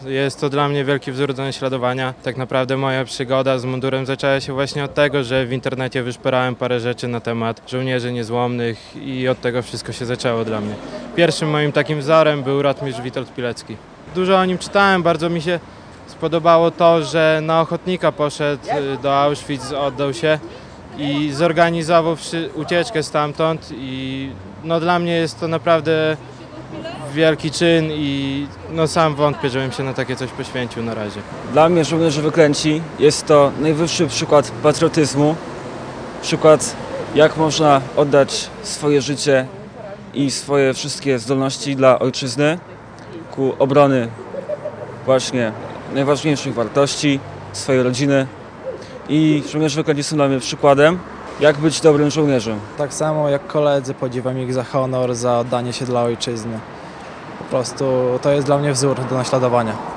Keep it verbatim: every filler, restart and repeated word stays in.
Jest to dla mnie wielki wzór do naśladowania. Tak naprawdę moja przygoda z mundurem zaczęła się właśnie od tego, że w internecie wyszperałem parę rzeczy na temat żołnierzy niezłomnych i od tego wszystko się zaczęło dla mnie. Pierwszym moim takim wzorem był rotmistrz Witold Pilecki. Dużo o nim czytałem, bardzo mi się spodobało to, że na ochotnika poszedł do Auschwitz, oddał się i zorganizował ucieczkę stamtąd i no, dla mnie jest to naprawdę wielki czyn i no, sam wątpię, żebym się na takie coś poświęcił na razie. Dla mnie żołnierze wyklęci jest to najwyższy przykład patriotyzmu, przykład jak można oddać swoje życie i swoje wszystkie zdolności dla ojczyzny ku obrony właśnie najważniejszych wartości, swojej rodziny. I żołnierze wyklęci są dla mnie przykładem, jak być dobrym żołnierzem. Tak samo jak koledzy, podziwiam ich za honor, za oddanie się dla ojczyzny. Po prostu to jest dla mnie wzór do naśladowania.